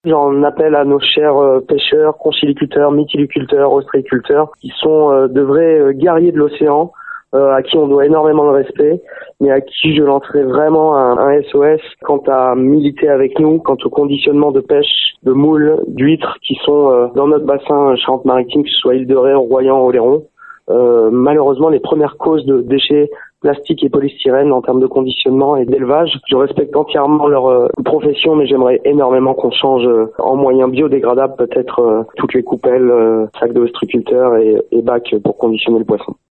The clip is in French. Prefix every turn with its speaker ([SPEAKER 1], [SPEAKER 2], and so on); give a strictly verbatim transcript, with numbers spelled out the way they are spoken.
[SPEAKER 1] J'en appelle à nos chers euh, pêcheurs, conchiliculteurs, mytiliculteurs, ostréiculteurs, qui sont euh, de vrais euh, guerriers de l'océan, euh, à qui on doit énormément de respect, mais à qui je lancerai vraiment un, un S O S quant à militer avec nous, quant au conditionnement de pêche, de moules, d'huîtres qui sont euh, dans notre bassin Charente-Maritime, que ce soit Île-de-Ré, Royan, Oléron. Euh, malheureusement, les premières causes de déchets plastiques et polystyrène en termes de conditionnement et d'élevage. Je respecte entièrement leur euh, profession, mais j'aimerais énormément qu'on change euh, en moyens biodégradables peut-être euh, toutes les coupelles, euh, sacs de ostréiculteurs et, et bacs pour conditionner le poisson.